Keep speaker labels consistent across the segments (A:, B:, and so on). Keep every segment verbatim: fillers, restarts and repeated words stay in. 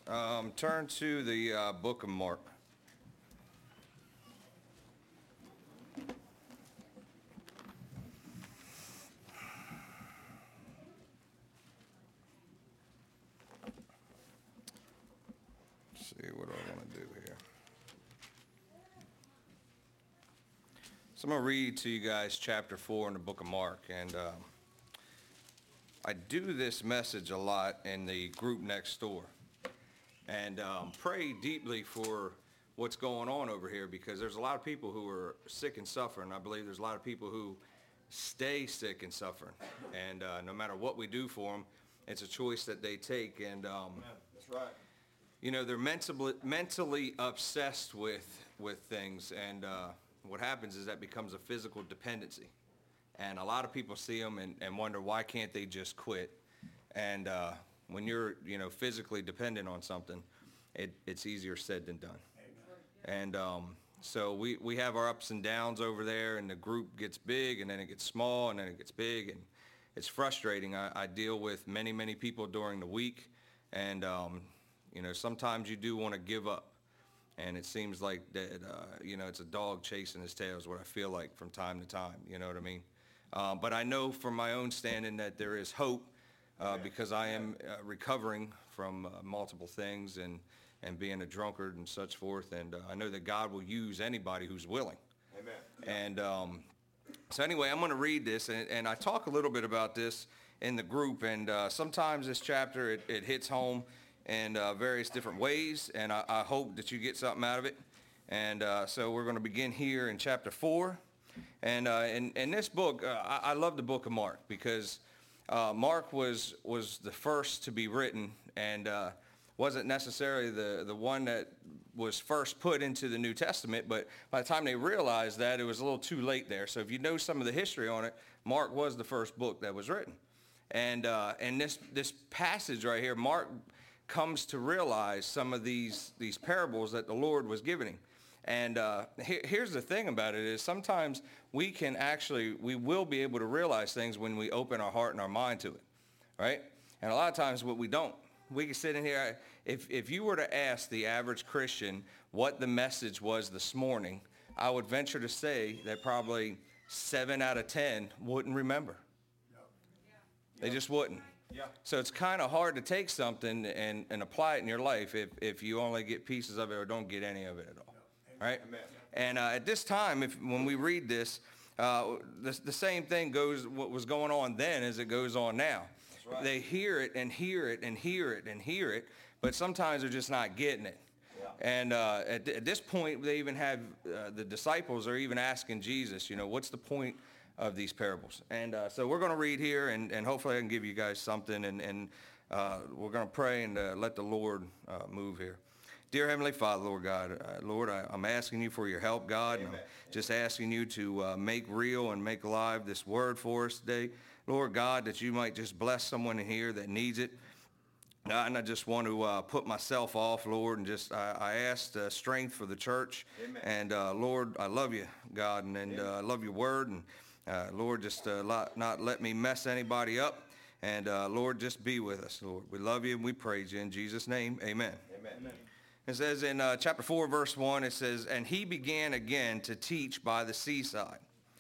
A: Um, turn to the uh, book of Mark. Let's see, what do I want to do here? So I'm going to read to you guys chapter four in the book of Mark. And um, I do this message a lot in the group next door. And um, pray deeply for what's going on over here, because there's a lot of people who are sick and suffering. I believe there's a lot of people who stay sick and suffering. And uh, no matter what we do for them, it's a choice that they take. And um,
B: that's right.
A: You know, they're mentally, mentally obsessed with, with things. And uh, what happens is that becomes a physical dependency. And a lot of people see them and, and wonder, why can't they just quit? And uh, when you're, you know, physically dependent on something, it, it's easier said than done. Amen. And um, so we, we have our ups and downs over there, and the group gets big, and then it gets small, and then it gets big, and it's frustrating. I, I deal with many, many people during the week, and, um, you know, sometimes you do want to give up. And it seems like that, uh, you know, it's a dog chasing his tail is what I feel like from time to time, you know what I mean? Uh, but I know from my own standing that there is hope. Uh, because I am uh, recovering from uh, multiple things and, and being a drunkard and such forth. And uh, I know that God will use anybody who's willing.
B: Amen.
A: And um, so anyway, I'm going to read this. And, and I talk a little bit about this in the group. And uh, sometimes this chapter, it, it hits home in uh, various different ways. And I, I hope that you get something out of it. And uh, so we're going to begin here in chapter four. And uh, in, in this book, uh, I, I love the book of Mark, because Uh, Mark was was the first to be written, and uh, wasn't necessarily the, the one that was first put into the New Testament, but by the time they realized that, it was a little too late there. So if you know some of the history on it, Mark was the first book that was written. And uh, and this this passage right here, Mark comes to realize some of these, these parables that the Lord was giving him. And uh, here, here's the thing about it is sometimes we can actually, we will be able to realize things when we open our heart and our mind to it, right? And a lot of times what we don't. We can sit in here, if, if you were to ask the average Christian what the message was this morning, I would venture to say that probably seven out of ten wouldn't remember. They just wouldn't.
B: Yeah.
A: So it's kind of hard to take something and, and apply it in your life if, if you only get pieces of it or don't get any of it at all. Right?
B: Amen.
A: And uh, at this time, if when we read this, uh, the, the same thing goes, what was going on then as it goes on now.
B: That's right.
A: They hear it and hear it and hear it and hear it, but sometimes they're just not getting it.
B: Yeah.
A: And uh, at, at this point, they even have, uh, the disciples are even asking Jesus, you know, what's the point of these parables? And uh, so we're going to read here, and, and hopefully I can give you guys something, and, and uh, we're going to pray and uh, let the Lord uh, move here. Dear Heavenly Father, Lord God, uh, Lord, I, I'm asking you for your help, God. And I'm just asking you to uh, make real and make alive this word for us today. Lord God, that you might just bless someone in here that needs it. Uh, and I just want to uh, put myself off, Lord, and just I, I asked uh, strength for the church.
B: Amen.
A: And uh, Lord, I love you, God, and, and uh, I love your word. And uh, Lord, just uh, lot, not let me mess anybody up. And uh, Lord, just be with us, Lord. We love you and we praise you in Jesus' name. Amen.
B: Amen. Amen.
A: It says in uh, chapter four, verse one, it says, "And he began again to teach by the seaside.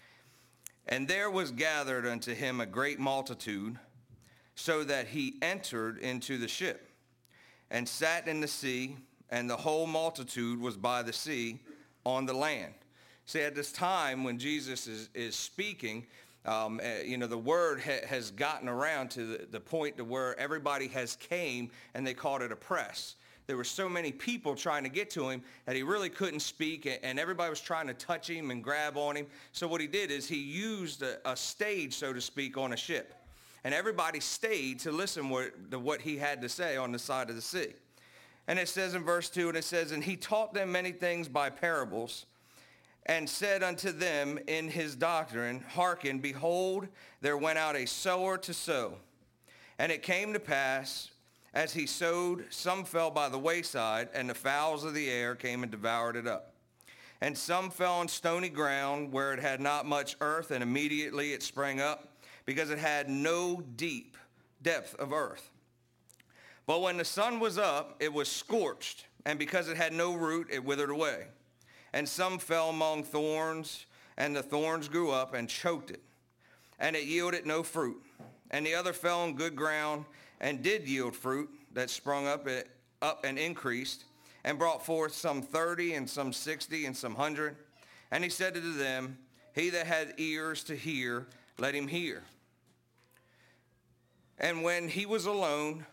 A: And there was gathered unto him a great multitude, so that he entered into the ship, and sat in the sea, and the whole multitude was by the sea on the land." See, at this time when Jesus is, is speaking, um, uh, you know, the word ha- has gotten around to the, the point to where everybody has came, and they called it a press. There were so many people trying to get to him that he really couldn't speak, and everybody was trying to touch him and grab on him. So what he did is he used a, a stage, so to speak, on a ship. And everybody stayed to listen what, to what he had to say on the side of the sea. And it says in verse two, and it says, "And he taught them many things by parables, and said unto them in his doctrine, Hearken, behold, there went out a sower to sow. And it came to pass, as he sowed, some fell by the wayside, and the fowls of the air came and devoured it up. And some fell on stony ground, where it had not much earth, and immediately it sprang up, because it had no deep depth of earth. But when the sun was up, it was scorched, and because it had no root, it withered away. And some fell among thorns, and the thorns grew up and choked it, and it yielded no fruit. And the other fell on good ground, and did yield fruit, that sprung up, it, up and increased, and brought forth some thirty, and some sixty, and some hundred. And he said unto them, he that had ears to hear, let him hear. And when he was alone,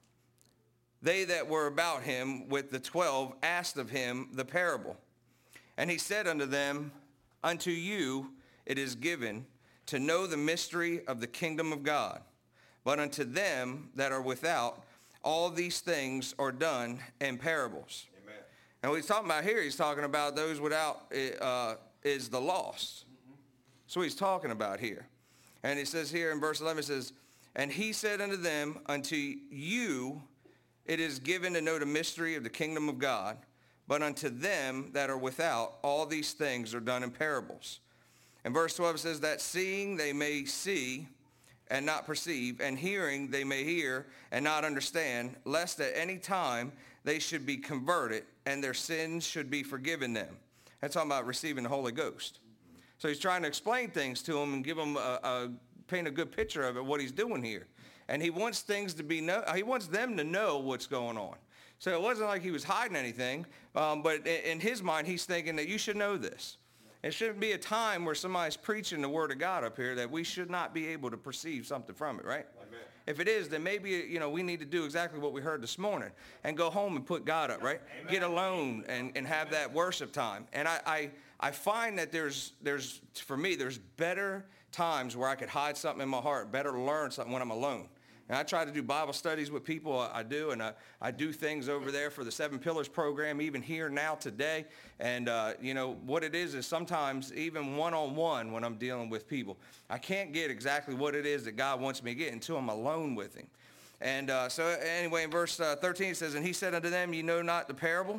A: they that were about him with the twelve asked of him the parable. And he said unto them, unto you it is given to know the mystery of the kingdom of God. But unto them that are without, all these things are done in parables. Amen. And what he's talking about here, he's talking about those without uh, is the lost. Mm-hmm. That's what he's talking about here. And he says here in verse eleven, it says, and he said unto them, unto you it is given to know the mystery of the kingdom of God. But unto them that are without, all these things are done in parables. And verse twelve says that seeing they may see and not perceive, and hearing they may hear and not understand, lest at any time they should be converted and their sins should be forgiven them. That's talking about receiving the Holy Ghost. So he's trying to explain things to them and give them a, a paint a good picture of it, what he's doing here. And he wants things to be, know, he wants them to know what's going on. So it wasn't like he was hiding anything, um, but in his mind, he's thinking that you should know this. It shouldn't be a time where somebody's preaching the word of God up here that we should not be able to perceive something from it, right? Amen. If it is, then maybe, you know, we need to do exactly what we heard this morning and go home and put God up, right? Amen. Get alone and, and have that worship time. And I, I, I find that there's, there's, for me, there's better times where I could hide something in my heart, better learn something when I'm alone. And I try to do Bible studies with people. I do, and I, I do things over there for the Seven Pillars program, even here now today. And, uh, you know, what it is is sometimes even one-on-one when I'm dealing with people, I can't get exactly what it is that God wants me to get until I'm alone with him. And uh, so anyway, in verse uh, thirteen it says, and he said unto them, ye know not the parable?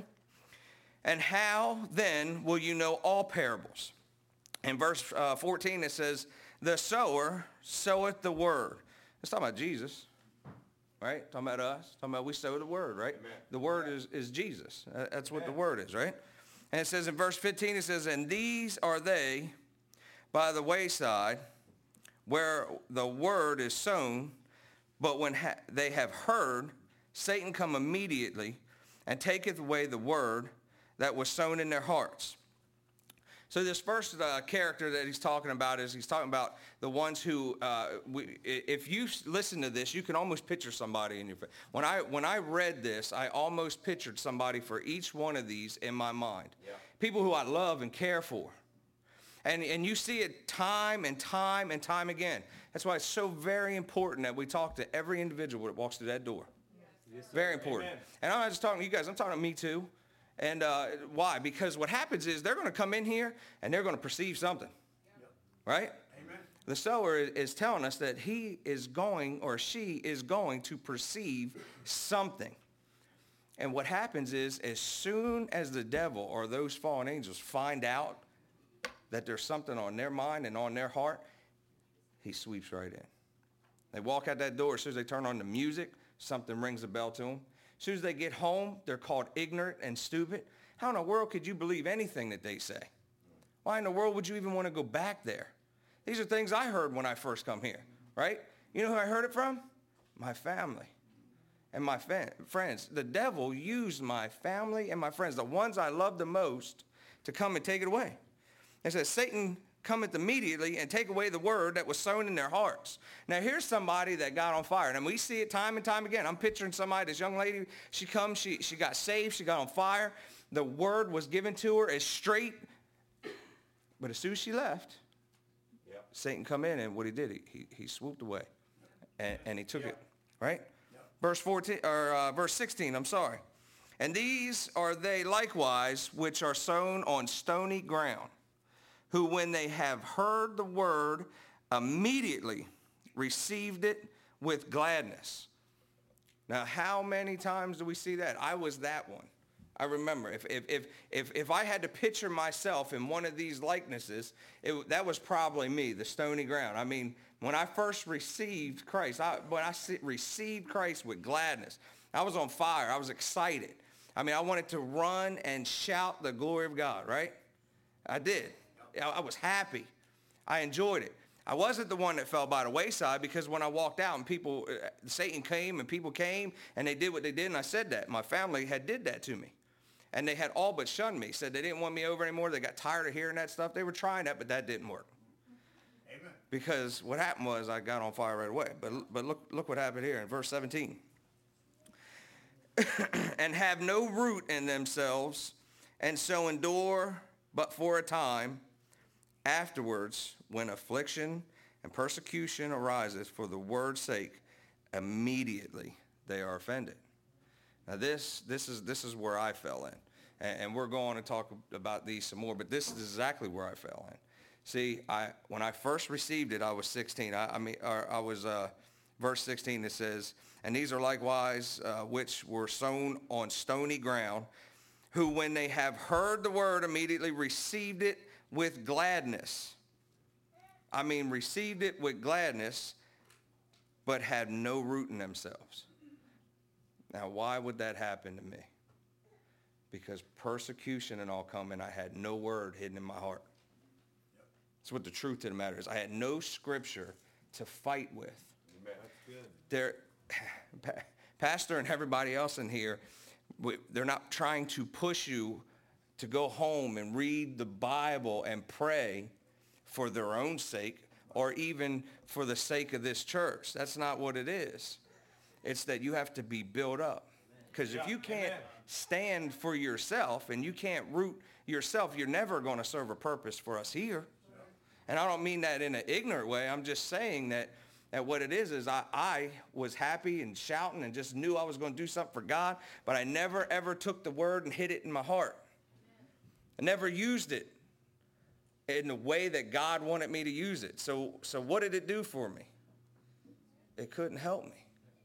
A: And how then will you know all parables? In verse uh, fourteen it says, the sower soweth the word. It's talking about Jesus, right? Talking about us. Talking about we sow the word, right? Amen. The word is, is Jesus. That's what Amen. The word is, right? And it says in verse fifteen, it says, and these are they by the wayside where the word is sown, but when ha- they have heard, Satan come immediately and taketh away the word that was sown in their hearts. So this first uh, character that he's talking about is he's talking about the ones who, uh, we, if you listen to this, you can almost picture somebody in your face. When I, when I read this, I almost pictured somebody for each one of these in my mind. Yeah. People who I love and care for. And, and you see it time and time and time again. That's why it's so very important that we talk to every individual that walks through that door. Yes. Very important. Amen. And I'm not just talking to you guys, I'm talking to me too. And uh, why? Because what happens is they're going to come in here and they're going to perceive something, yep. Right? Amen. The sower is telling us that he is going or she is going to perceive something. And what happens is as soon as the devil or those fallen angels find out that there's something on their mind and on their heart, he sweeps right in. They walk out that door, as soon as they turn on the music, something rings a bell to them. As soon as they get home, they're called ignorant and stupid. How in the world could you believe anything that they say? Why in the world would you even want to go back there? These are things I heard when I first come here, right? You know who I heard it from? My family and my fa- friends. The devil used my family and my friends, the ones I love the most, to come and take it away. It says, Satan cometh immediately and take away the word that was sown in their hearts. Now here's somebody that got on fire. And we see it time and time again. I'm picturing somebody, this young lady, she comes, she, she got saved, she got on fire. The word was given to her as straight. But as soon as she left, yep. Satan come in, and what he did, he, he, he swooped away. And, and he took yep. it, right? Yep. Verse fourteen, or uh, verse sixteen, I'm sorry. And these are they likewise which are sown on stony ground, who when they have heard the word immediately received it with gladness. Now, how many times do we see that? I was that one. I remember. If, if, if, if, if I had to picture myself in one of these likenesses, it, that was probably me, the stony ground. I mean, when I first received Christ, I, when I received Christ with gladness, I was on fire. I was excited. I mean, I wanted to run and shout the glory of God, right? I did. I, I was happy. I enjoyed it. I wasn't the one that fell by the wayside, because when I walked out and people, Satan came and people came and they did what they did, and I said that. My family had did that to me. And they had all but shunned me, said they didn't want me over anymore. They got tired of hearing that stuff. They were trying that, but that didn't work. Amen. Because what happened was I got on fire right away. But, but look, look what happened here in verse seventeen. And have no root in themselves, and so endure but for a time. Afterwards, when affliction and persecution arises for the word's sake, immediately they are offended. Now this, this is, this is where I fell in. And, and we're going to talk about these some more, but this is exactly where I fell in. See, I, when I first received it, I was sixteen. I, I mean, or I was, uh, verse sixteen, it says, and these are likewise uh, which were sown on stony ground, who when they have heard the word immediately received it with gladness. I mean, received it with gladness, but had no root in themselves. Now, why would that happen to me? Because persecution and all come, and I had no word hidden in my heart. That's what the truth of the matter is. I had no scripture to fight with. Amen. That's good. There, Pastor and everybody else in here, they're not trying to push you to go home and read the Bible and pray for their own sake or even for the sake of this church. That's not what it is. It's that you have to be built up. Because if you can't stand for yourself and you can't root yourself, you're never going to serve a purpose for us here. And I don't mean that in an ignorant way. I'm just saying that, that what it is is I, I was happy and shouting and just knew I was going to do something for God, but I never, ever took the word and hid it in my heart. I never used it in the way that God wanted me to use it. So, so what did it do for me? It couldn't help me.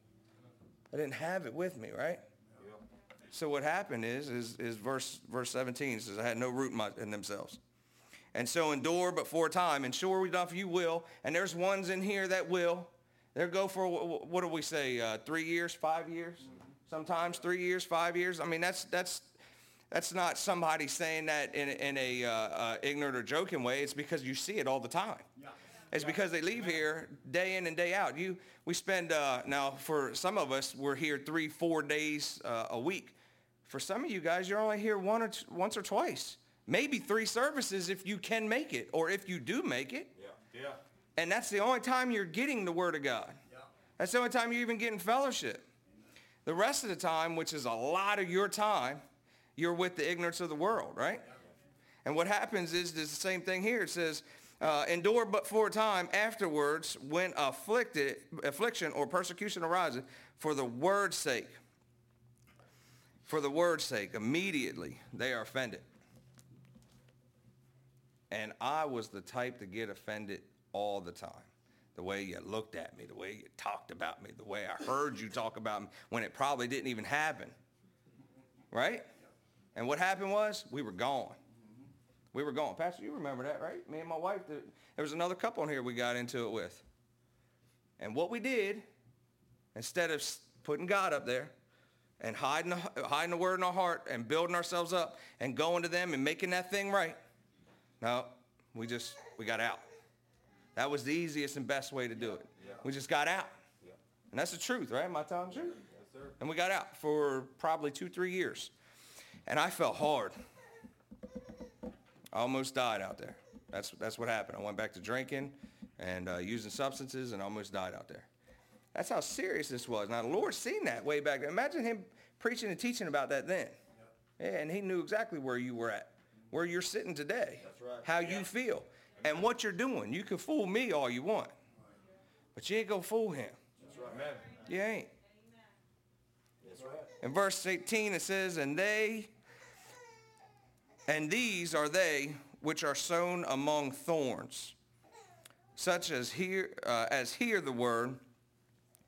A: I didn't have it with me, right? So what happened is, is, is verse, verse seventeen says, I had no root in, my, in themselves. And so endure but for a time, and sure enough you will. And there's ones in here that will. They'll go for, what do we say, uh, three years, five years? Sometimes three years, five years. I mean, that's that's that's not somebody saying that in, in a uh, uh, ignorant or joking way. It's because you see it all the time. Yeah. It's because they leave here day in and day out. You, we spend, uh, now for some of us, we're here three, four days uh, a week. For some of you guys, you're only here one or t- once or twice. Maybe three services if you can make it, or if you do make it. Yeah. Yeah. And that's the only time you're getting the Word of God. Yeah. That's the only time you're even getting fellowship. Amen. The rest of the time, which is a lot of your time, you're with the ignorance of the world, right? Yeah. And what happens is, is the same thing here. It says, uh, endure but for a time, afterwards, when afflicted, affliction or persecution arises, for the word's sake. For the word's sake, immediately they are offended. And I was the type to get offended all the time. The way you looked at me, the way you talked about me, the way I heard you talk about me when it probably didn't even happen. Right? And what happened was we were gone. We were gone. Pastor, you remember that, right? Me and my wife, there was another couple in here we got into it with. And what we did, instead of putting God up there and hiding the, hiding the word in our heart and building ourselves up and going to them and making that thing right, no, we just, we got out. That was the easiest and best way to do it. Yeah. We just got out. Yeah. And that's the truth, right? Am I telling the truth? Yes, sir. And we got out for probably two, three years. And I felt hard. I almost died out there. That's, that's what happened. I went back to drinking and uh, using substances and almost died out there. That's how serious this was. Now, the Lord seen that way back then. Imagine him preaching and teaching about that then. Yeah. Yeah, and he knew exactly where you were at. Where you're sitting today, that's right. How yeah. you feel, Amen. And what you're doing. You can fool me all you want, but you ain't going to fool him. That's right. Amen. You ain't. That's right. In verse eighteen it says, and they, and these are they which are sown among thorns, such as hear, uh, as hear the word,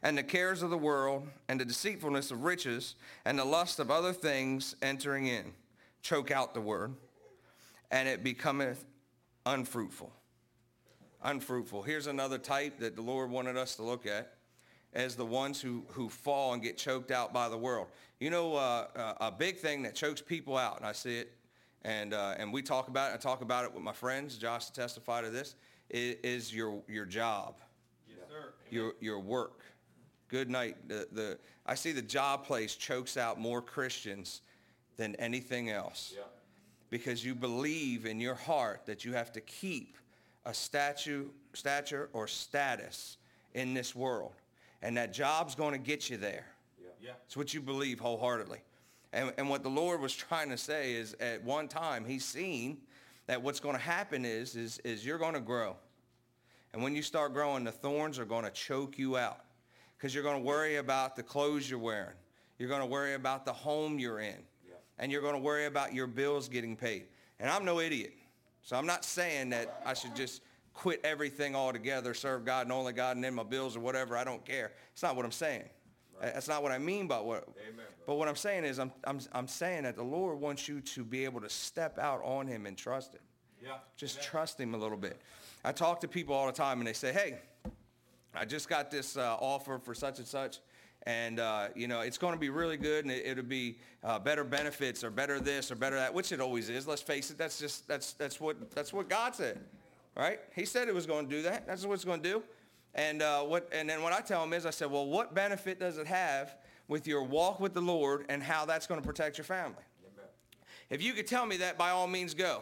A: and the cares of the world, and the deceitfulness of riches, and the lust of other things entering in, choke out the word, and it becometh unfruitful. Unfruitful. Here's another type that the Lord wanted us to look at as the ones who, who fall and get choked out by the world. You know, uh, uh, a big thing that chokes people out, and I see it, and uh, and we talk about it, I talk about it with my friends, Josh to testify to this, is, is your your job.
B: Yes, sir.
A: Your your work. Good night. The, the I see the job place chokes out more Christians than anything else.
B: Yeah.
A: Because you believe in your heart that you have to keep a statue, stature or status in this world. And that job's going to get you there.
B: Yeah. Yeah.
A: It's what you believe wholeheartedly. And, and what the Lord was trying to say is at one time he's seen that what's going to happen is, is, is you're going to grow. And when you start growing, the thorns are going to choke you out. Because you're going to worry about the clothes you're wearing. You're going to worry about the home you're in. Yeah. And you're going to worry about your bills getting paid. And I'm no idiot. So I'm not saying that I should just quit everything altogether, serve God and only God, and then my bills or whatever. I don't care. It's not what I'm saying. Right. That's not what I mean by what. Amen, but what I'm saying is I'm, I'm, I'm saying that the Lord wants you to be able to step out on him and trust him.
B: Yeah.
A: Just
B: Amen.
A: trust him a little bit. I talk to people all the time and they say, hey, I just got this uh, offer for such and such, and uh, you know it's going to be really good, and it, it'll be uh, better benefits or better this or better that, which it always is. Let's face it, that's just that's that's what that's what God said, right? He said it was going to do that. That's what it's going to do. And uh, what and then what I tell him is, I said, well, what benefit does it have with your walk with the Lord and how that's going to protect your family? Amen. If you could tell me that, by all means, go.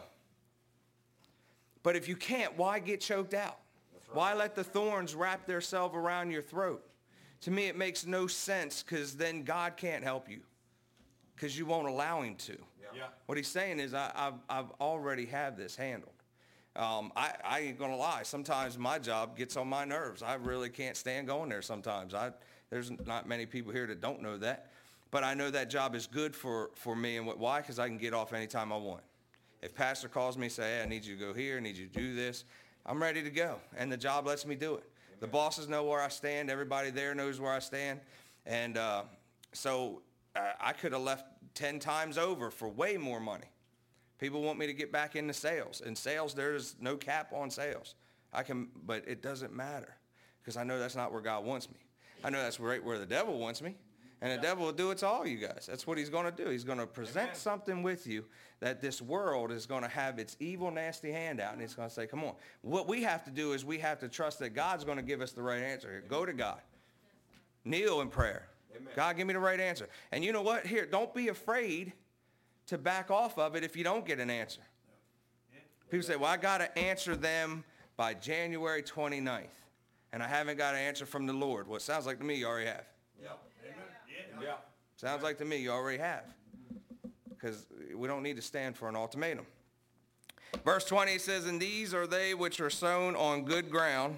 A: But if you can't, why get choked out? Why let the thorns wrap themselves around your throat? To me, it makes no sense, because then God can't help you because you won't allow him to.
B: Yeah. Yeah.
A: What he's saying is, I, I've, I've already have this handled. Um, I, I ain't going to lie. Sometimes my job gets on my nerves. I really can't stand going there sometimes. I, there's not many people here that don't know that. But I know that job is good for, for me. And what, why? Because I can get off anytime I want. If pastor calls me and say, hey, I need you to go here, I need you to do this, I'm ready to go, and the job lets me do it. Amen. The bosses know where I stand. Everybody there knows where I stand. And uh, so uh, I could have left ten times over for way more money. People want me to get back into sales. In sales, there's no cap on sales. I can, but it doesn't matter, because I know that's not where God wants me. I know that's right where the devil wants me. And the devil will do it to all you guys. That's what he's going to do. He's going to present Amen. Something with you that this world is going to have its evil, nasty hand out, and he's going to say, come on. What we have to do is we have to trust that God's going to give us the right answer here. Go to God. Kneel in prayer. Amen. God, give me the right answer. And you know what? Here, don't be afraid to back off of it if you don't get an answer. People say, well, I got to answer them by January twenty-ninth, and I haven't got an answer from the Lord. Well, it sounds like to me you already have.
B: Yeah. Yeah.
A: Sounds like to me you already have, because we don't need to stand for an ultimatum. Verse twenty says, and these are they which are sown on good ground,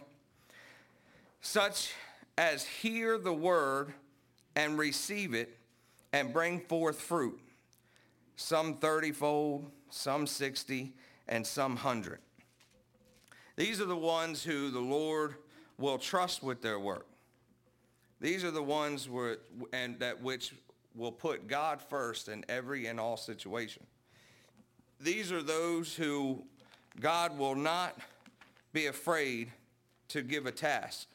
A: such as hear the word and receive it and bring forth fruit, some thirty-fold, some sixty, and some hundred. These are the ones who the Lord will trust with their work. These are the ones where, and that which will put God first in every and all situation. These are those who God will not be afraid to give a task.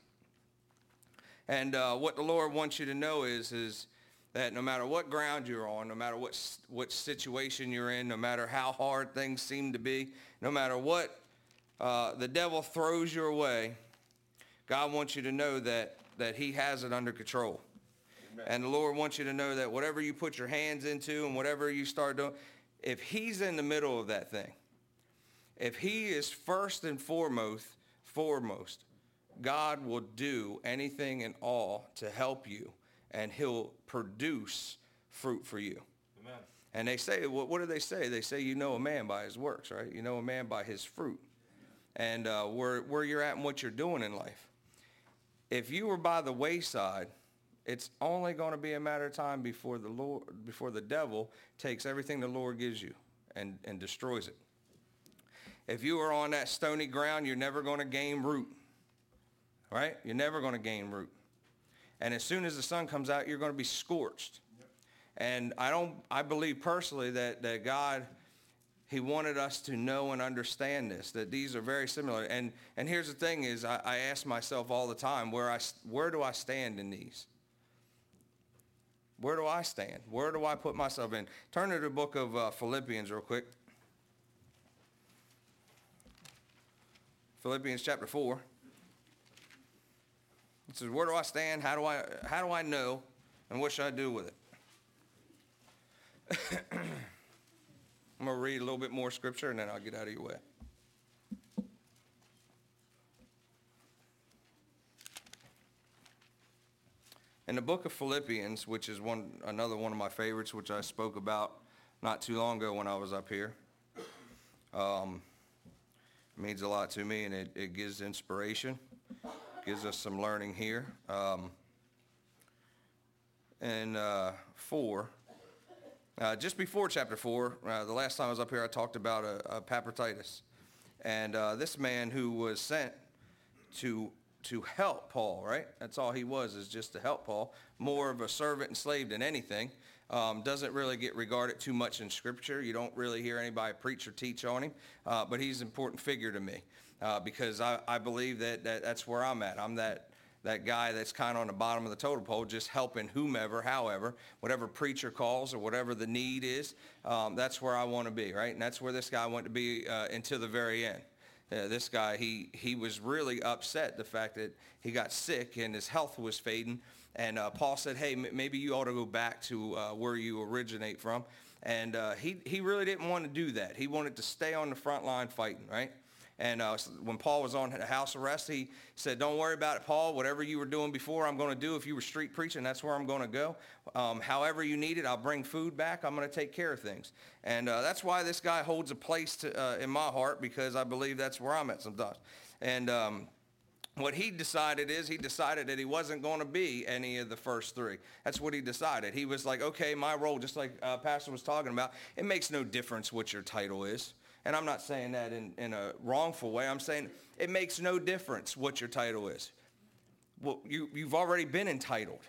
A: And uh, what the Lord wants you to know is, is that no matter what ground you're on, no matter what, what situation you're in, no matter how hard things seem to be, no matter what uh, the devil throws your way, God wants you to know that that he has it under control. Amen. And the Lord wants you to know that whatever you put your hands into and whatever you start doing, if he's in the middle of that thing, if he is first and foremost, foremost, God will do anything and all to help you, and he'll produce fruit for you.
B: Amen.
A: And they say, what, what do they say? They say you know a man by his works, right? You know a man by his fruit. And uh, where, where you're at and what you're doing in life. If you were by the wayside, it's only going to be a matter of time before the Lord, before the devil takes everything the Lord gives you and, and destroys it. If you are on that stony ground, you're never going to gain root, right? You're never going to gain root. And as soon as the sun comes out, you're going to be scorched. Yep. And I don't, I believe personally that, that God, he wanted us to know and understand this, that these are very similar. And, and here's the thing is, I, I ask myself all the time, where I, where do I stand in these? Where do I stand? Where do I put myself in? Turn to the book of uh, Philippians real quick. Philippians chapter four. It says, where do I stand? How do I, how do I know? And what should I do with it? I'm going to read a little bit more scripture and then I'll get out of your way. In the book of Philippians, which is one another one of my favorites, which I spoke about not too long ago when I was up here, um, means a lot to me, and it, it gives inspiration, gives us some learning here. Um, and uh, four, uh, just before chapter four, uh, the last time I was up here, I talked about a, a Epaphroditus, and uh, this man who was sent to to help Paul, right? That's all he was, is just to help Paul. More of a servant and slave than anything. Um, doesn't really get regarded too much in Scripture. You don't really hear anybody preach or teach on him, uh, but he's an important figure to me uh, because I, I believe that, that that's where I'm at. I'm that that guy that's kind of on the bottom of the totem pole, just helping whomever, however, whatever preacher calls or whatever the need is. Um, that's where I want to be, right? And that's where this guy went to be uh, until the very end. Uh, this guy, he he was really upset the fact that he got sick and his health was fading. And uh, Paul said, hey, m- maybe you ought to go back to uh, where you originate from. And uh, he, he really didn't want to do that. He wanted to stay on the front line fighting, right? And uh, when Paul was on house arrest, he said, don't worry about it, Paul. Whatever you were doing before, I'm going to do. If you were street preaching, that's where I'm going to go. Um, however you need it, I'll bring food back. I'm going to take care of things. And uh, that's why this guy holds a place to, uh, in my heart, because I believe that's where I'm at sometimes. And um, what he decided is he decided that he wasn't going to be any of the first three. That's what he decided. He was like, okay, my role, just like uh, Pastor was talking about, it makes no difference what your title is. And I'm not saying that in, in a wrongful way. I'm saying it makes no difference what your title is. Well, you, you've already been entitled.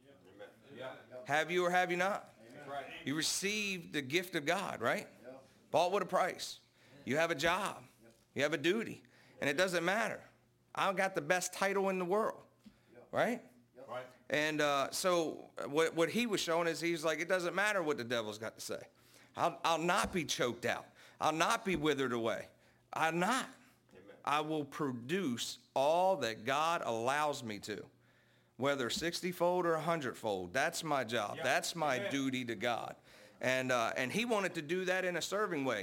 A: Yeah. Have you or have you not? Amen. You received the gift of God, right? Yeah. Bought with a price. You have a job. You have a duty. And it doesn't matter. I got the best title in the world, right? Right. And uh, so what, what he was showing is he's like, it doesn't matter what the devil's got to say. I'll, I'll not be choked out. I'll not be withered away. I'll not. Amen. I will produce all that God allows me to, whether sixty-fold or one hundred-fold. That's my job. Yeah. That's my Amen. Duty to God. And, uh, and he wanted to do that in a serving way.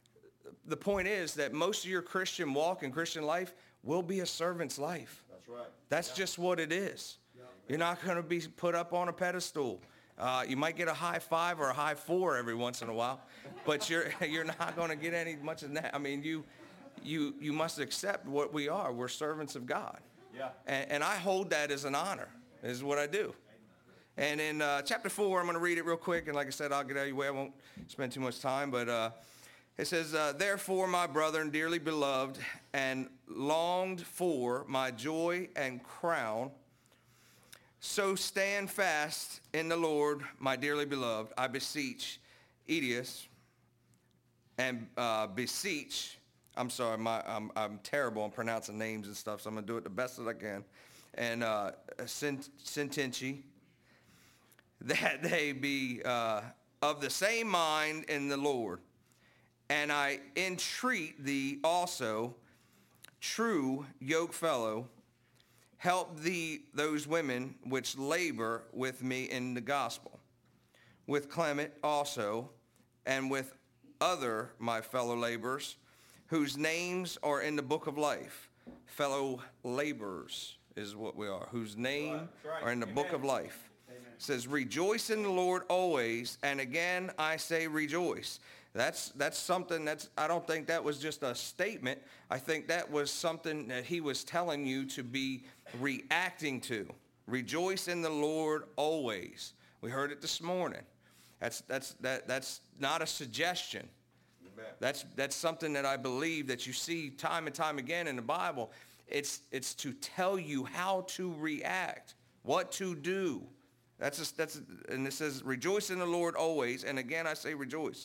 A: The point is that most of your Christian walk and Christian life will be a servant's life. That's right. That's yeah. just what it is. Yeah. You're not going to be put up on a pedestal. Uh, you might get a high five or a high four every once in a while, but you're you're not going to get any much of that. I mean, you you you must accept what we are. We're servants of God. Yeah. And, and I hold that as an honor. Is what I do. And in uh, chapter four, I'm going to read it real quick. And like I said, I'll get out of your way. I won't spend too much time. But uh, it says, uh, therefore, my brethren, dearly beloved, and longed for, my joy and crown, so stand fast in the Lord, my dearly beloved. I beseech, Edius, and uh, beseech, I'm sorry, my, I'm, I'm terrible on pronouncing names and stuff, so I'm going to do it the best that I can. And uh, Sentenci, that they be uh, of the same mind in the Lord. And I entreat thee also, true yoke fellow, help thee those women which labor with me in the gospel, with Clement also, and with other my fellow laborers, whose names are in the book of life. Fellow laborers is what we are, whose name right, right. are in the Amen. Book of life. Amen. It says, rejoice in the Lord always, and again I say rejoice. That's that's something that's, I don't think that was just a statement. I think that was something that he was telling you to be reacting to. Rejoice in the Lord always. We heard it this morning. That's that's that that's not a suggestion. Amen. That's that's something that I believe that you see time and time again in the Bible. It's it's to tell you how to react What to do. That's, a, that's a, and it says, rejoice in the Lord always. And again, I say rejoice.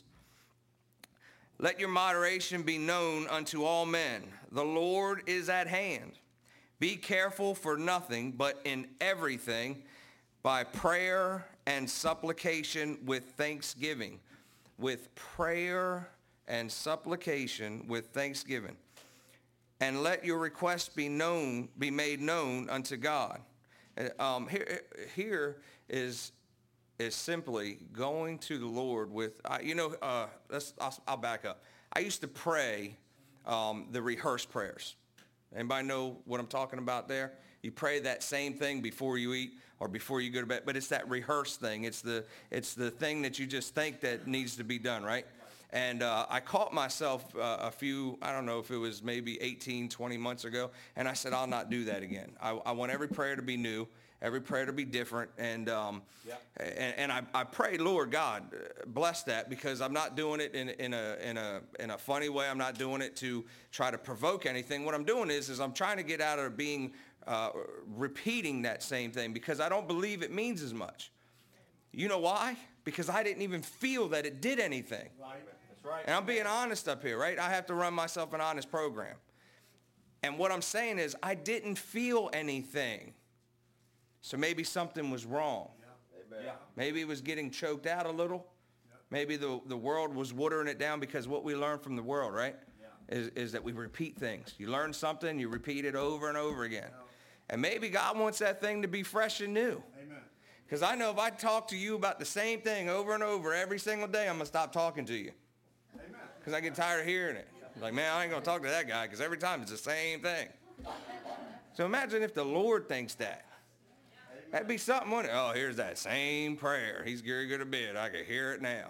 A: Let your moderation be known unto all men. The Lord is at hand. Be careful for nothing, but in everything, by prayer and supplication with thanksgiving. With prayer and supplication with thanksgiving. And let your requests be known, be made known unto God. Um, here, here is is simply going to the Lord with, uh, you know, uh, let's, I'll, I'll back up. I used to pray um, the rehearsed prayers. Anybody know what I'm talking about there? You pray that same thing before you eat or before you go to bed, but it's that rehearsed thing. It's the, it's the thing that you just think that needs to be done, right? And uh, I caught myself uh, a few, I don't know if it was maybe eighteen, twenty months ago, and I said, I'll not do that again. I, I want every prayer to be new, every prayer to be different. And um, yeah. and, and I, I pray, Lord God, bless that, because I'm not doing it in, in, a, in, a, in a funny way. I'm not doing it to try to provoke anything. What I'm doing is, is I'm trying to get out of being, uh, repeating that same thing, because I don't believe it means as much. You know why? Because I didn't even feel that it did anything.
B: Right. Right.
A: And I'm being honest up here, right? I have to run myself an honest program. And what I'm saying is I didn't feel anything. So maybe something was wrong.
B: Yeah. Amen. Yeah.
A: Maybe it was getting choked out a little. Yeah. Maybe the, the world was watering it down, because what we learn from the world, right, yeah. is, is that we repeat things. You learn something, you repeat it over and over again. Yeah. And maybe God wants that thing to be fresh and new.
B: Amen.
A: Because I know if I talk to you about the same thing over and over every single day, I'm going to stop talking to you. Because I get tired of hearing it. Like, man, I ain't going to talk to that guy, because every time it's the same thing. So imagine if the Lord thinks that. That'd be something, wouldn't it? Oh, here's that same prayer. He's very good to bed. I can hear it now.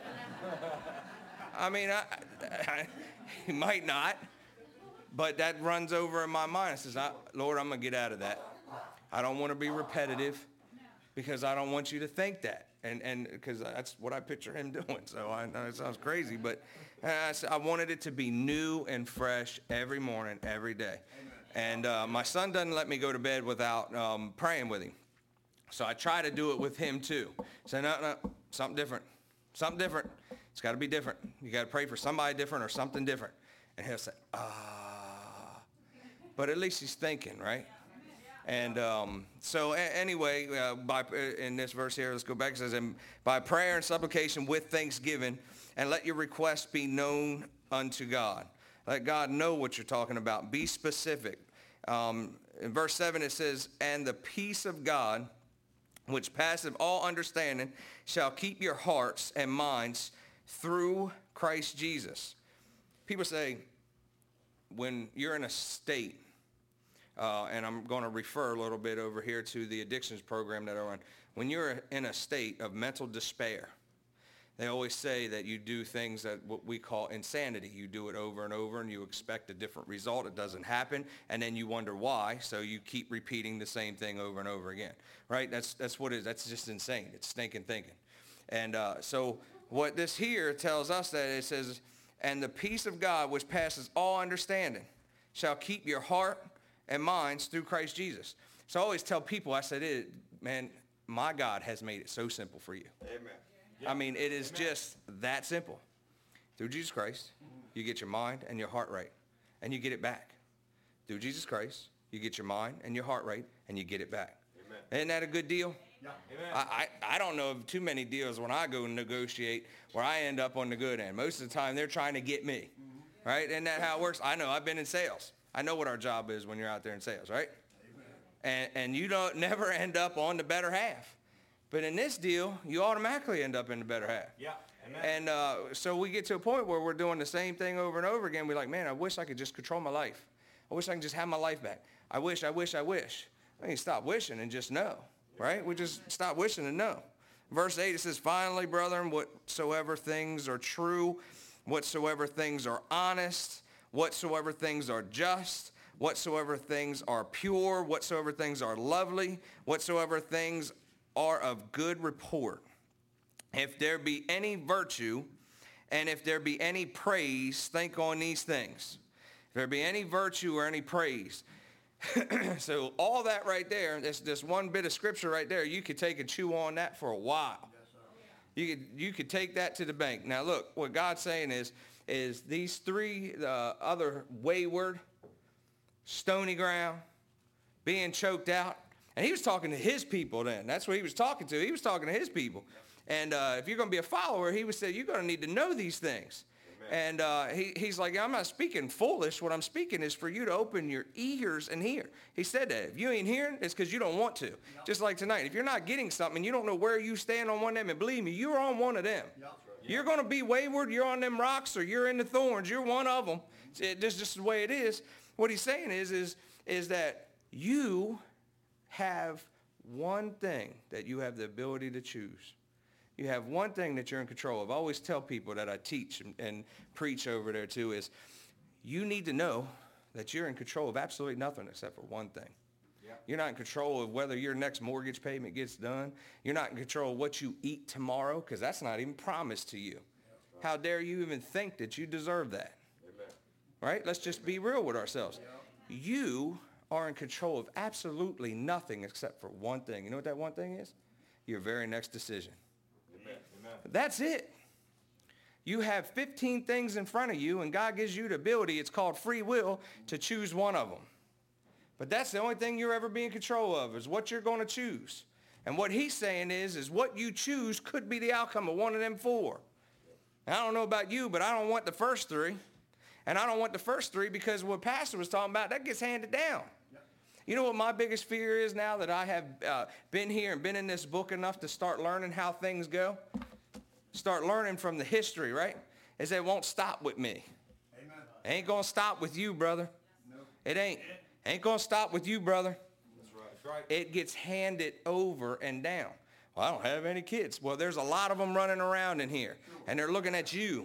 A: I mean, I, I, he might not, but that runs over in my mind. I says, I, Lord, I'm going to get out of that. I don't want to be repetitive, because I don't want you to think that. And and because that's what I picture him doing. So I know it sounds crazy, but I, I wanted it to be new and fresh every morning, every day. Amen. And uh, my son doesn't let me go to bed without um, praying with him. So I try to do it with him too. Say, no, no, something different. Something different. It's got to be different. You got to pray for somebody different or something different. And he'll say, ah. But at least he's thinking, right? And um, so a- anyway, uh, by, in this verse here, let's go back. It says, and by prayer and supplication with thanksgiving, and let your requests be known unto God. Let God know what you're talking about. Be specific. Um, in verse seven, it says, and the peace of God, which passeth all understanding, shall keep your hearts and minds through Christ Jesus. People say, when you're in a state, Uh, and I'm going to refer a little bit over here to the addictions program that I run. When you're in a state of mental despair, they always say that you do things that what we call insanity. You do it over and over, and you expect a different result. It doesn't happen, and then you wonder why, so you keep repeating the same thing over and over again, right? That's that's what it is. That's just insane. It's stinking thinking. And uh, so what this here tells us that it says, and the peace of God, which passes all understanding, shall keep your heart and minds through Christ Jesus. So I always tell people, I said, it, man, my God has made it so simple for you.
B: Amen.
A: I mean, it is
B: Amen.
A: just that simple. Through Jesus Christ, you get your mind and your heart right, and you get it back. Through Jesus Christ, you get your mind and your heart right, and you get it back.
B: Amen.
A: Isn't that a good deal?
B: Yeah. Amen.
A: I, I, I don't know of too many deals when I go and negotiate where I end up on the good end. Most of the time, they're trying to get me, mm-hmm. right? Isn't that how it works? I know. I've been in sales. I know what our job is when you're out there in sales, right? Amen. And and you don't never end up on the better half. But in this deal, you automatically end up in the better half.
B: Yeah. Amen.
A: And uh, so we get to a point where we're doing the same thing over and over again. We're like, man, I wish I could just control my life. I wish I could just have my life back. I wish, I wish, I wish. I mean, stop wishing and just know, right? We just stop wishing and know. Verse eight, it says, finally, brethren, whatsoever things are true, whatsoever things are honest, whatsoever things are just, whatsoever things are pure, whatsoever things are lovely, whatsoever things are of good report. If there be any virtue, and if there be any praise, think on these things. If there be any virtue or any praise. So all that right there, this, this one bit of scripture right there, you could take and chew on that for a while. You could, you could take that to the bank. Now look, what God's saying is, is these three uh, other wayward, stony ground, being choked out. And he was talking to his people then. That's what he was talking to. He was talking to his people. And uh, if you're going to be a follower, he would say, you're going to need to know these things. Amen. And uh, he, he's like, I'm not speaking foolish. What I'm speaking is for you to open your ears and hear. He said that. If you ain't hearing, it's because you don't want to. Yep. Just like tonight. If you're not getting something, you don't know where you stand on one of them. And believe me, you're on one of them. Yep. You're going to be wayward. You're on them rocks or you're in the thorns. You're one of them. It, this is just the way it is. What he's saying is, is, is that you have one thing that you have the ability to choose. You have one thing that you're in control of. I always tell people that I teach and, and preach over there too is you need to know that you're in control of absolutely nothing except for one thing. Yeah. You're not in control of whether your next mortgage payment gets done. You're not in control of what you eat tomorrow because that's not even promised to you. Right. How dare you even think that you deserve that? Amen. Right? Let's just be real with ourselves. Yeah. You are in control of absolutely nothing except for one thing. You know what that one thing is? Your very next decision. Amen. Amen. That's it. You have fifteen things in front of you, and God gives you the ability, it's called free will, to choose one of them. But that's the only thing you're ever be in control of is what you're going to choose. And what he's saying is, is what you choose could be the outcome of one of them four. And I don't know about you, but I don't want the first three. And I don't want the first three because what Pastor was talking about, that gets handed down. You know what my biggest fear is now that I have uh, been here and been in this book enough to start learning how things go? Start learning from the history, right? Is it won't stop with me. Amen. It ain't going to stop with you, brother. Nope. It ain't. Ain't going to stop with you, brother. That's right. That's right. It gets handed over and down. Well, I don't have any kids. Well, there's a lot of them running around in here, and they're looking at you.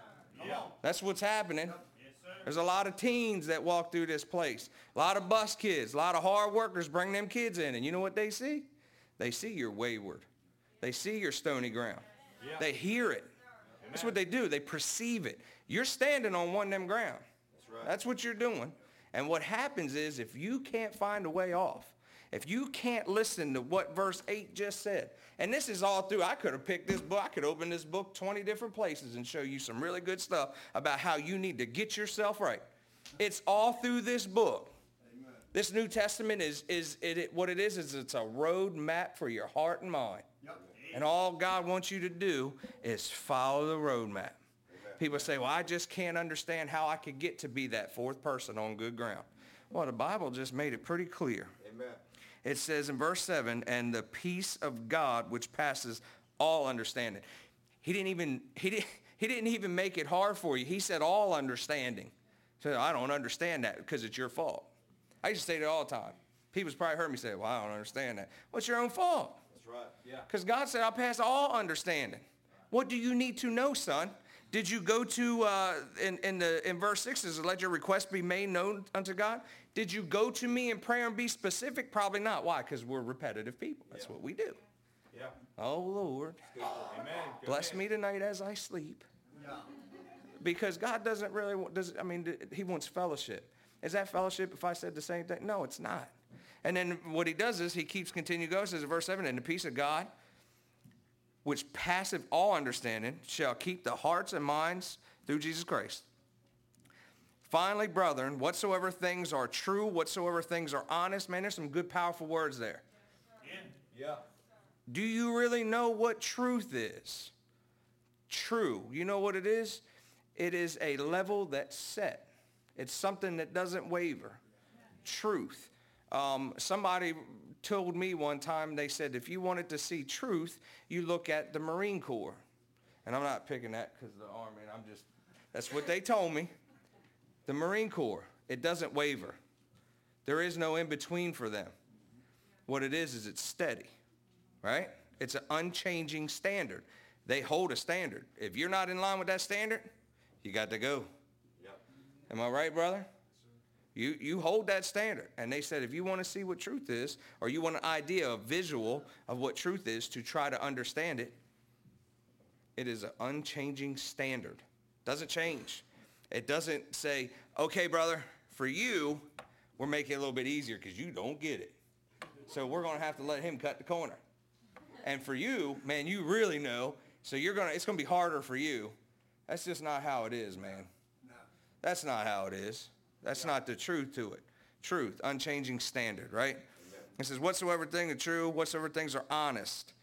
A: Yep. That's what's happening. Yep. There's a lot of teens that walk through this place. A lot of bus kids, a lot of hard workers bring them kids in. And you know what they see? They see you're wayward. They see your stony ground. Yeah. They hear it. Amen. That's what they do. They perceive it. You're standing on one of them ground. That's right. That's what you're doing. And what happens is if you can't find a way off, if you can't listen to what verse eight just said, and this is all through, I could have picked this book, I could open this book twenty different places and show you some really good stuff about how you need to get yourself right. It's all through this book. Amen. This New Testament is, is it, it, what it is, is it's a road map for your heart and mind. Yep. And all God wants you to do is follow the road map. Amen. People say, well, I just can't understand how I could get to be that fourth person on good ground. Well, the Bible just made it pretty clear. Amen. It says in verse seven, and the peace of God, which passes all understanding. He didn't even, he didn't, he didn't even make it hard for you. He said all understanding. So I don't understand that because it's your fault. I used to say that all the time. People's probably heard me say, well, I don't understand that. Well, it's your own fault. That's right. Yeah. Because God said, I'll pass all understanding. What do you need to know, son? Did you go to, uh, in, in, the, in verse six, is let your request be made known unto God? Did you go to me in prayer and be specific? Probably not. Why? Because we're repetitive people. That's yeah. what we do. Yeah. Oh, Lord. Amen. Bless me tonight as I sleep. Yeah. Because God doesn't really, does, I mean, he wants fellowship. Is that fellowship if I said the same thing? No, it's not. And then what he does is he keeps continuing to go. It says in verse seven, and the peace of God, which passeth all understanding, shall keep the hearts and minds through Jesus Christ. Finally, brethren, whatsoever things are true, whatsoever things are honest. Man, there's some good, powerful words there. Yeah. Yeah. Do you really know what truth is? True. You know what it is? It is a level that's set. It's something that doesn't waver. Truth. Um, somebody told me one time, they said, if you wanted to see truth, you look at the Marine Corps. And I'm not picking that because of the Army. I'm just, that's what they told me. The Marine Corps, it doesn't waver. There is no in-between for them. What it is is it's steady, right? It's an unchanging standard. They hold a standard. If you're not in line with that standard, you got to go. Yep. Am I right, brother? You, you hold that standard. And they said if you want to see what truth is, or you want an idea, a visual of what truth is to try to understand it, it is an unchanging standard. Doesn't change. It doesn't say, okay, brother, for you, we're making it a little bit easier because you don't get it. So we're going to have to let him cut the corner. And for you, man, you really know. So you're going to, it's going to be harder for you. That's just not how it is, man. That's not how it is. That's not the truth to it. Truth, unchanging standard, right? It says, whatsoever things are true, whatsoever things are honest.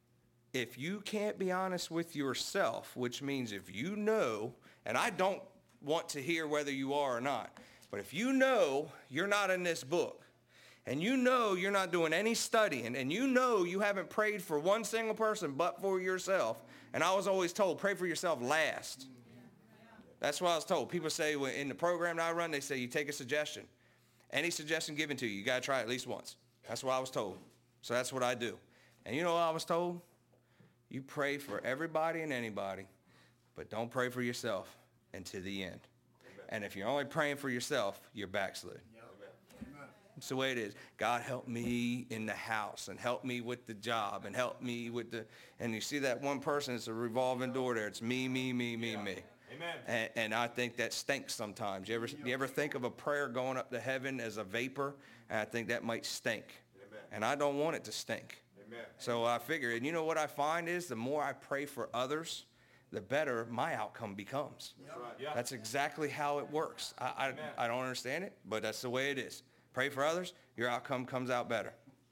A: If you can't be honest with yourself, which means if you know, and I don't want to hear whether you are or not, but if you know you're not in this book, and you know you're not doing any studying, and you know you haven't prayed for one single person but for yourself, and I was always told, pray for yourself last. That's what I was told. People say in the program that I run, they say you take a suggestion. Any suggestion given to you, you got to try it at least once. That's what I was told. So that's what I do. And you know what I was told? You pray for everybody and anybody, but don't pray for yourself until the end. Amen. And if you're only praying for yourself, you're backslid. Yep. It's the way it is. God, help me in the house, and help me with the job, and help me with the, and you see that one person, it's a revolving door there. It's me, me, me, me, yeah. me. Amen. And, and I think that stinks sometimes. You ever, you ever think of a prayer going up to heaven as a vapor? And I think that might stink. Amen. And I don't want it to stink. Amen. So I figure, and you know what I find is the more I pray for others, the better my outcome becomes. That's right. Yeah. That's exactly how it works. I, I, I don't understand it, but that's the way it is. Pray for others, your outcome comes out better.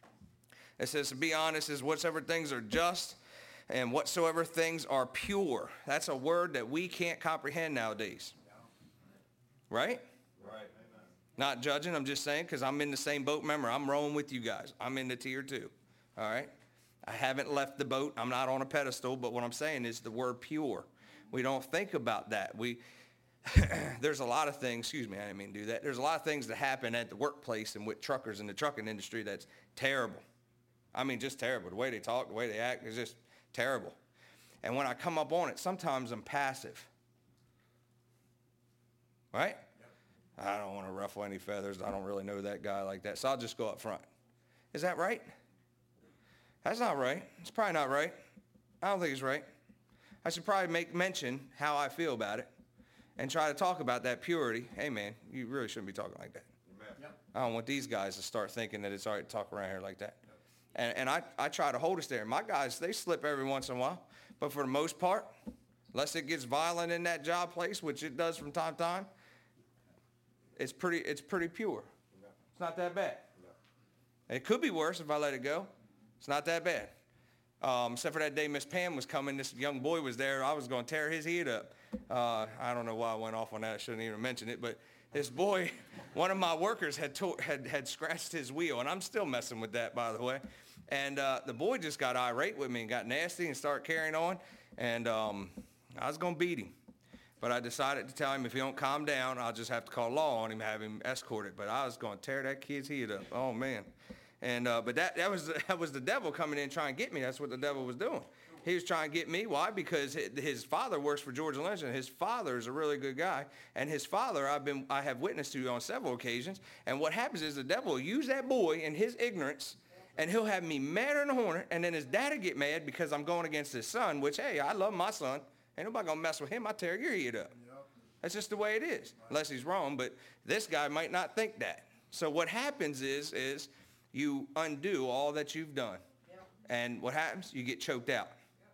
A: It says, to be honest, is whatsoever things are just and whatsoever things are pure. That's a word that we can't comprehend nowadays. Right? Right. Not judging, I'm just saying, because I'm in the same boat. Remember, I'm rowing with you guys. I'm in the tier two. All right? I haven't left the boat. I'm not on a pedestal, but what I'm saying is the word pure. We don't think about that. We there's a lot of things, excuse me, I didn't mean to do that. There's a lot of things that happen at the workplace and with truckers in the trucking industry that's terrible. I mean, just terrible. The way they talk, the way they act is just terrible. And when I come up on it, sometimes I'm passive. Right? Yep. I don't want to ruffle any feathers. I don't really know that guy like that. So I'll just go up front. Is that right? That's not right. It's probably not right. I don't think it's right. I should probably make mention how I feel about it and try to talk about that purity. Hey, man, you really shouldn't be talking like that. Yep. I don't want these guys to start thinking that it's all right to talk around here like that. Yep. And, and I, I try to hold us there. My guys, they slip every once in a while. But for the most part, unless it gets violent in that job place, which it does from time to time, it's pretty, it's pretty pure. Yep. It's not that bad. Yep. It could be worse if I let it go. It's not that bad. Um, except for that day Miss Pam was coming, this young boy was there. I was going to tear his head up. Uh, I don't know why I went off on that. I shouldn't even mention it. But this boy, one of my workers had, tore, had had scratched his wheel. And I'm still messing with that, by the way. And uh, the boy just got irate with me and got nasty and started carrying on. And um, I was going to beat him. But I decided to tell him if he don't calm down, I'll just have to call law on him and have him escorted. But I was going to tear that kid's head up. Oh, man. And uh, but that that was that was the devil coming in trying to get me. That's what the devil was doing. He was trying to get me. Why? Because his father works for George Lynch, and his father is a really good guy. And his father, I've been I have witnessed to on several occasions. And what happens is the devil will use that boy in his ignorance, and he'll have me madder than a hornet. And then his dad'll get mad because I'm going against his son. Which, hey, I love my son. Ain't nobody gonna mess with him. I tear your head up. That's just the way it is, unless he's wrong. But this guy might not think that. So what happens is is you undo all that you've done. Yep. And what happens? You get choked out. Yep.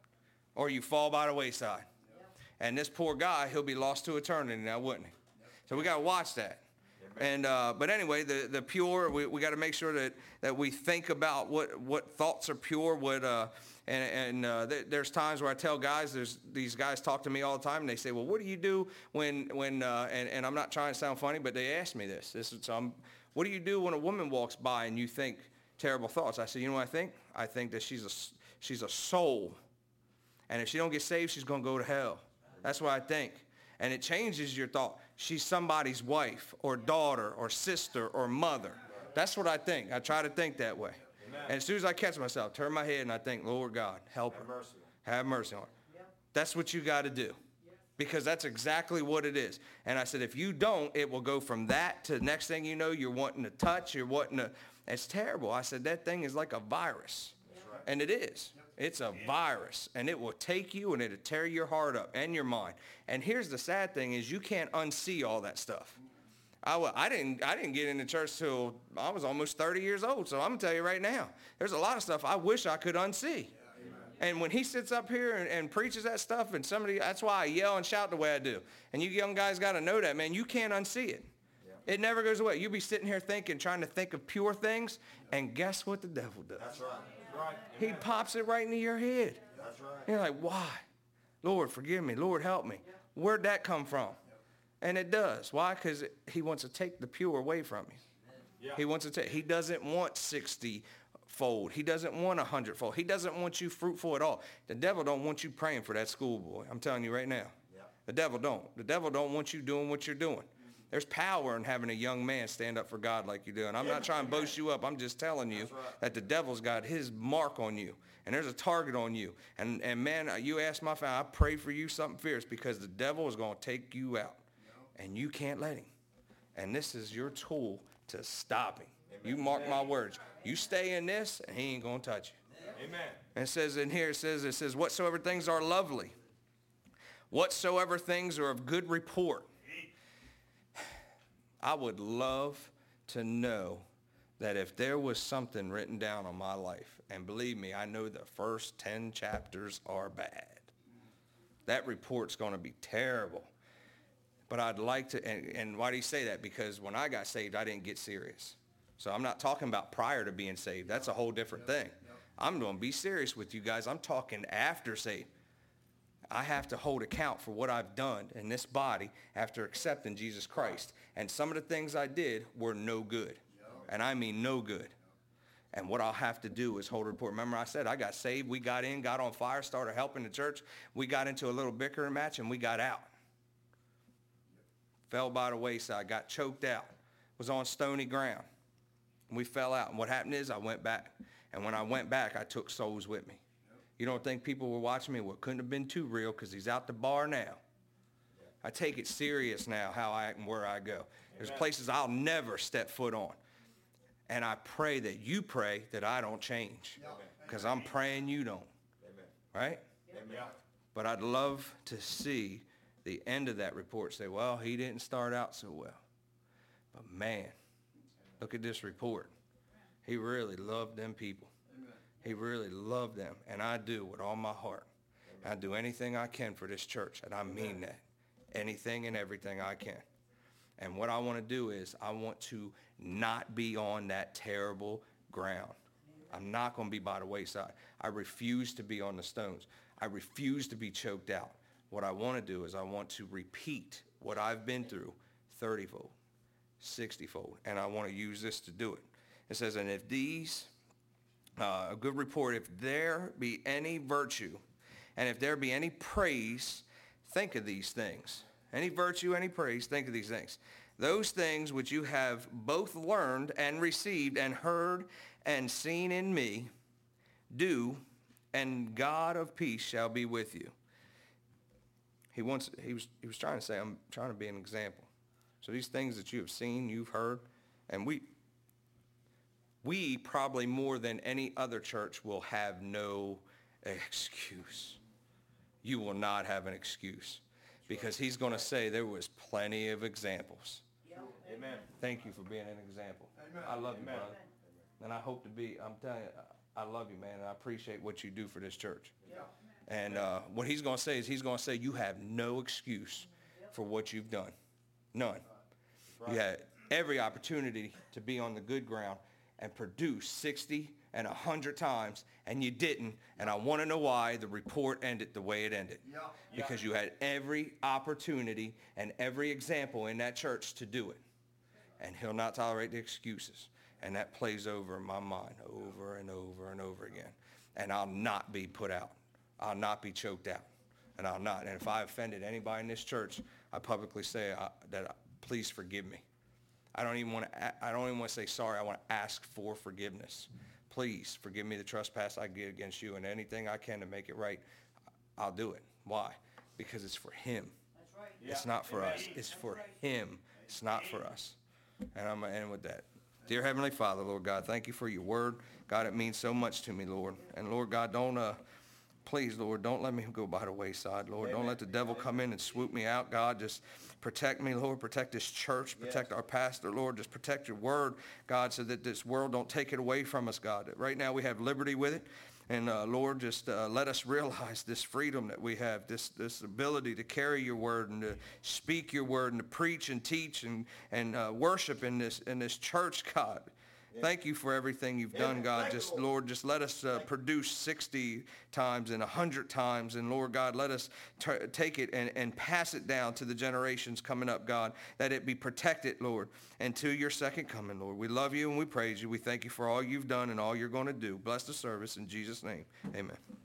A: Or you fall by the wayside. Yep. And this poor guy, he'll be lost to eternity now, wouldn't he? Yep. So we got to watch that. Yep. And uh, but anyway, the, the pure, we, we got to make sure that, that we think about what, what thoughts are pure. What uh, And, and uh, th- there's times where I tell guys, there's these guys talk to me all the time, and they say, well, what do you do when, when uh, and, and I'm not trying to sound funny, but they ask me this. This is, so I'm, what do you do when a woman walks by and you think terrible thoughts? I say, you know what I think? I think that she's a, she's a soul. And if she don't get saved, she's going to go to hell. That's what I think. And it changes your thought. She's somebody's wife or daughter or sister or mother. That's what I think. I try to think that way. Amen. And as soon as I catch myself, turn my head and I think, Lord God, help her. Have mercy, Have mercy on her. Yep. That's what you got to do. Because that's exactly what it is. And I said, if you don't, it will go from that to the next thing you know, you're wanting to touch, you're wanting to, it's terrible. I said, that thing is like a virus. That's right. And it is. Yep. It's a yeah. virus. And it will take you and it'll tear your heart up and your mind. And here's the sad thing is you can't unsee all that stuff. I, wa- I didn't I didn't get into church till I was almost thirty years old. So I'm going to tell you right now, there's a lot of stuff I wish I could unsee. And when he sits up here and, and preaches that stuff, and somebody, that's why I yell and shout the way I do. And you young guys got to know that, man. You can't unsee it. Yeah. It never goes away. You'll be sitting here thinking, trying to think of pure things, and guess what the devil does?
B: That's right. That's right.
A: He pops it right into your head.
B: That's right.
A: And you're like, why? Lord, forgive me. Lord, help me. Where'd that come from? And it does. Why? Because he wants to take the pure away from you. Yeah. He wants to take. He doesn't want sixty fold. He doesn't want a hundred fold. He doesn't want you fruitful at all. The devil don't want you praying for that schoolboy. I'm telling you right now. Yeah. The devil don't. The devil don't want you doing what you're doing. There's power in having a young man stand up for God like you do. And I'm not trying to boast you up. I'm just telling you right. that the devil's got his mark on you. And there's a target on you. And, and man, you ask my family, I pray for you something fierce, because the devil is going to take you out. And you can't let him. And this is your tool to stop him. You mark my words. You stay in this, and he ain't going to touch you. Amen. And it says in here, it says, it says, whatsoever things are lovely, whatsoever things are of good report. I would love to know that if there was something written down on my life, and believe me, I know the first ten chapters are bad. That report's going to be terrible. But I'd like to, and, and why do you say that? Because when I got saved, I didn't get serious. So I'm not talking about prior to being saved. That's a whole different thing. I'm going to be serious with you guys. I'm talking after saved. I have to hold account for what I've done in this body after accepting Jesus Christ. And some of the things I did were no good. And I mean no good. And what I'll have to do is hold a report. Remember I said I got saved. We got in, got on fire, started helping the church. We got into a little bickering match, and we got out. Fell by the wayside, got choked out, was on stony ground. We fell out. And what happened is I went back. And when I went back, I took souls with me. You don't think people were watching me? Well, it couldn't have been too real, because he's out the bar now. I take it serious now, how I act and where I go. There's places I'll never step foot on. And I pray that you pray that I don't change, because I'm praying you don't. Right? But I'd love to see the end of that report say, well, he didn't start out so well. But man, look at this report. He really loved them people. Amen. He really loved them. And I do with all my heart. Amen. I do anything I can for this church. And I mean Amen. that. Anything and everything I can. And what I want to do is I want to not be on that terrible ground. I'm not going to be by the wayside. I refuse to be on the stones. I refuse to be choked out. What I want to do is I want to repeat what I've been through thirty-fold, sixty-fold. And I want to use this to do it. It says, and if these, uh, a good report, if there be any virtue, and if there be any praise, think of these things. Any virtue, any praise, think of these things. Those things which you have both learned and received and heard and seen in me, do, and God of peace shall be with you. He wants, he was, he was trying to say, I'm trying to be an example. So these things that you have seen, you've heard, and we, we probably more than any other church will have no excuse. You will not have an excuse, because he's going to say there was plenty of examples. Amen. Thank you for being an example. Amen. I love you, Amen. brother. And I hope to be, I'm telling you, I love you, man, and I appreciate what you do for this church. Yeah. And uh, what he's going to say is he's going to say you have no excuse for what you've done. None. Right. You had every opportunity to be on the good ground and produce sixty and one hundred times, and you didn't. And I want to know why the report ended the way it ended. Yeah. Because you had every opportunity and every example in that church to do it. And he'll not tolerate the excuses. And that plays over in my mind over and over and over again. And I'll not be put out. I'll not be choked out. And I'll not. And if I offended anybody in this church, I publicly say uh, that uh, please forgive me. I don't even want to I don't even want to say sorry. I want to ask for forgiveness. Please forgive me the trespass I did against you, and anything I can to make it right, I'll do it. Why? Because it's for him. That's right. Yeah. It's not for Amen. us. It's That's for right. him. It's not for us. And I'm going to end with that. Dear Heavenly Father, Lord God, thank you for your word. God, it means so much to me, Lord. And Lord God, don't uh, please, Lord, don't let me go by the wayside, Lord. Amen. Don't let the devil come in and swoop me out, God. Just protect me, Lord. Protect this church. Protect yes. our pastor, Lord. Just protect your word, God, so that this world don't take it away from us, God. Right now we have liberty with it. And, uh, Lord, just uh, let us realize this freedom that we have, this this ability to carry your word and to speak your word and to preach and teach and, and uh, worship in this in this church, God. Yeah. Thank you for everything you've done, yeah. God. Thank just, you, Lord. Lord, just let us uh, produce sixty times and one hundred times. And, Lord God, let us t- take it and, and pass it down to the generations coming up, God, that it be protected, Lord, until your second coming, Lord. We love you and we praise you. We thank you for all you've done and all you're going to do. Bless the service in Jesus' name. Amen.